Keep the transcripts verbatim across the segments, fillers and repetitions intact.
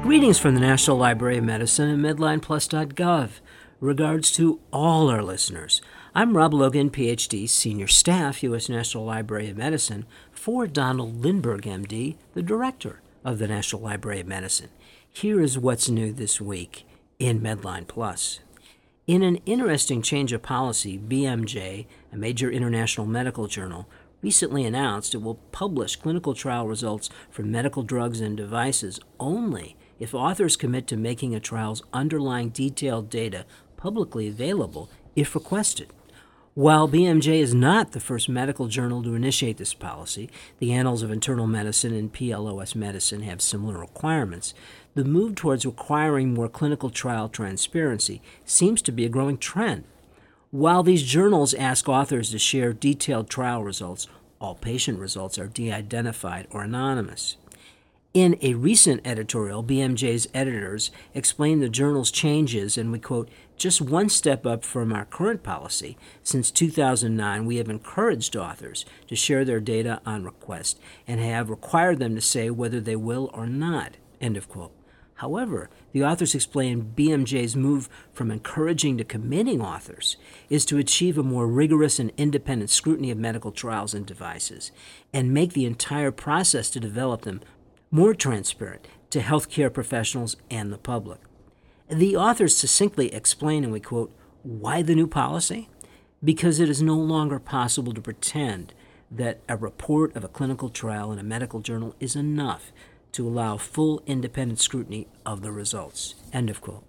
Greetings from the National Library of Medicine and Medline Plus dot gov. Regards to all our listeners. I'm Rob Logan, P H D, Senior Staff, U S National Library of Medicine, for Donald Lindberg, M D, the Director of the National Library of Medicine. Here is what's new this week in Medline Plus. In an interesting change of policy, B M J, a major international medical journal, recently announced it will publish clinical trial results for medical drugs and devices only if authors commit to making a trial's underlying detailed data publicly available if requested. While B M J is not the first medical journal to initiate this policy, the Annals of Internal Medicine and P L O S Medicine have similar requirements. The move towards requiring more clinical trial transparency seems to be a growing trend. While these journals ask authors to share detailed trial results, all patient results are de-identified or anonymous. In a recent editorial, B M J's editors explained the journal's changes, and we quote, "Just one step up from our current policy. Since two thousand nine, we have encouraged authors to share their data on request and have required them to say whether they will or not," end of quote. However, the authors explained B M J's move from encouraging to committing authors is to achieve a more rigorous and independent scrutiny of medical trials and devices and make the entire process to develop them more transparent to healthcare professionals and the public. The authors succinctly explain, and we quote, "Why the new policy? Because it is no longer possible to pretend that a report of a clinical trial in a medical journal is enough to allow full independent scrutiny of the results," end of quote.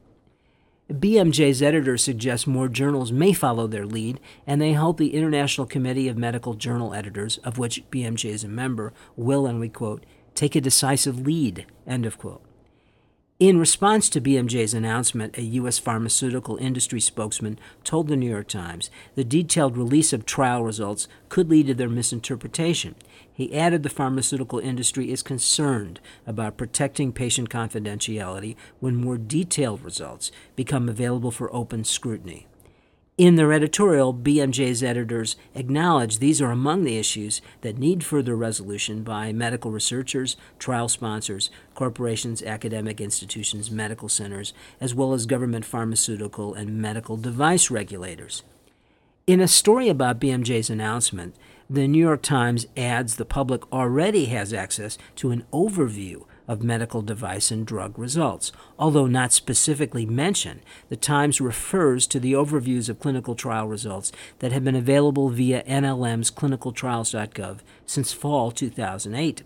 B M J's editors suggest more journals may follow their lead, and they hope the International Committee of Medical Journal Editors, of which B M J is a member, will, and we quote, "take a decisive lead," end of quote. In response to B M J's announcement, a U S pharmaceutical industry spokesman told the New York Times the detailed release of trial results could lead to their misinterpretation. He added the pharmaceutical industry is concerned about protecting patient confidentiality when more detailed results become available for open scrutiny. In their editorial, B M J's editors acknowledge these are among the issues that need further resolution by medical researchers, trial sponsors, corporations, academic institutions, medical centers, as well as government pharmaceutical and medical device regulators. In a story about B M J's announcement, the New York Times adds the public already has access to an overview of medical device and drug results. Although not specifically mentioned, the Times refers to the overviews of clinical trial results that have been available via N L M's clinical trials dot gov since fall two thousand eight.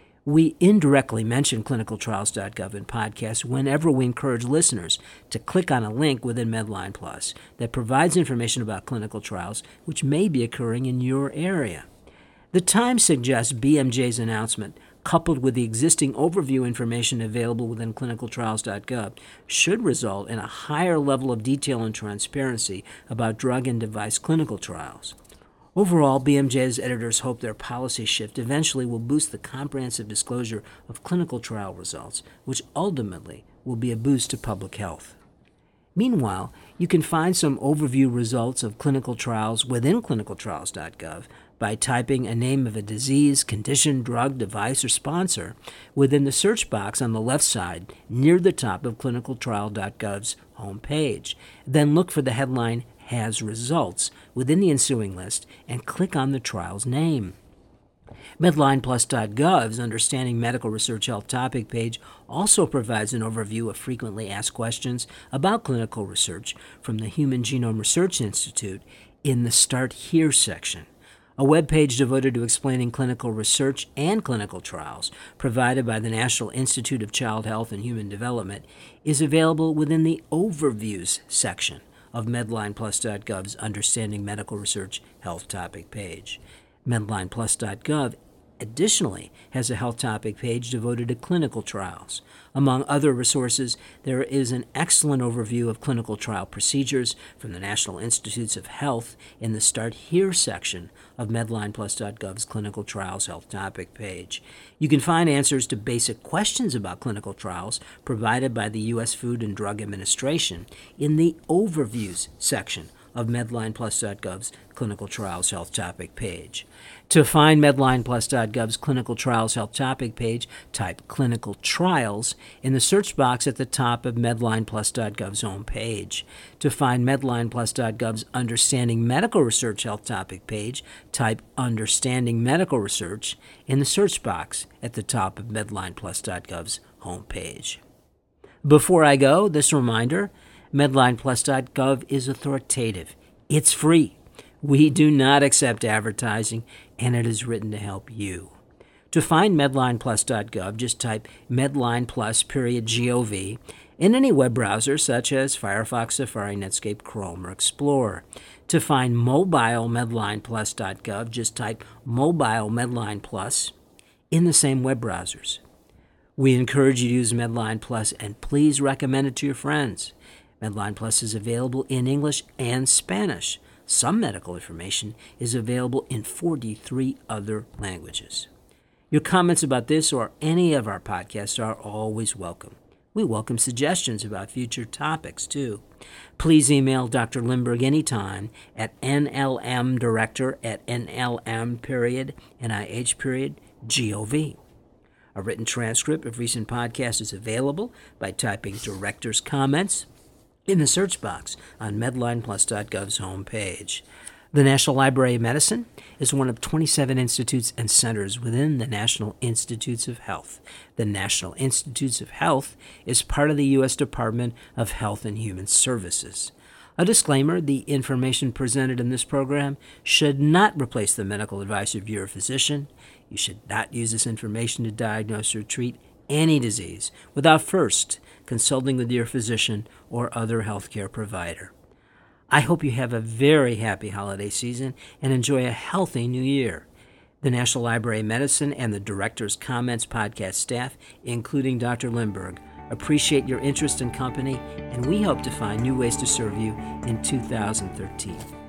We indirectly mention clinical trials dot gov in podcasts whenever we encourage listeners to click on a link within Medline Plus that provides information about clinical trials which may be occurring in your area. The Times suggests B M J's announcement, coupled with the existing overview information available within clinical trials dot gov, should result in a higher level of detail and transparency about drug and device clinical trials. Overall, B M J's editors hope their policy shift eventually will boost the comprehensive disclosure of clinical trial results, which ultimately will be a boost to public health. Meanwhile, you can find some overview results of clinical trials within clinical trials dot gov by typing a name of a disease, condition, drug, device, or sponsor within the search box on the left side near the top of clinical trial dot gov's homepage. Then look for the headline Has Results within the ensuing list and click on the trial's name. Medline Plus dot gov's Understanding Medical Research Health topic page also provides an overview of frequently asked questions about clinical research from the Human Genome Research Institute in the Start Here section. A web page devoted to explaining clinical research and clinical trials provided by the National Institute of Child Health and Human Development is available within the Overviews section of Medline Plus dot gov's Understanding Medical Research Health topic page. Medline Plus dot gov additionally has a health topic page devoted to clinical trials. Among other resources, there is an excellent overview of clinical trial procedures from the National Institutes of Health in the Start Here section of Medline Plus dot gov's Clinical Trials Health topic page. You can find answers to basic questions about clinical trials provided by the U S Food and Drug Administration in the Overviews section of medline plus dot gov's Clinical Trials Health Topic page. To find medline plus dot gov's Clinical Trials Health Topic page, type Clinical Trials in the search box at the top of medline plus dot gov's home page. To find medline plus dot gov's Understanding Medical Research Health Topic page, type Understanding Medical Research in the search box at the top of medline plus dot gov's home page. Before I go, this reminder, medline plus dot gov is authoritative. It's free. We do not accept advertising, and it is written to help you. To find medline plus dot gov, just type medlineplus period gov in any web browser such as Firefox, Safari, Netscape, Chrome, or Explorer. To find mobile medline plus dot gov, just type mobile medline plus in the same web browsers. We encourage you to use Medline Plus, and please recommend it to your friends. Medline Plus is available in English and Spanish. Some medical information is available in forty-three other languages. Your comments about this or any of our podcasts are always welcome. We welcome suggestions about future topics, too. Please email Doctor Lindberg anytime at nlmdirector at nlm period, nih period, gov. A written transcript of recent podcasts is available by typing Director's Comments in the search box on medline plus dot gov's homepage. The National Library of Medicine is one of twenty-seven institutes and centers within the National Institutes of Health. The National Institutes of Health is part of the U S Department of Health and Human Services. A disclaimer, the information presented in this program should not replace the medical advice of your physician. You should not use this information to diagnose or treat any disease without first consulting with your physician or other healthcare provider. I hope you have a very happy holiday season and enjoy a healthy new year. The National Library of Medicine and the Director's Comments podcast staff, including Doctor Lindberg, appreciate your interest and company, and we hope to find new ways to serve you in two thousand thirteen.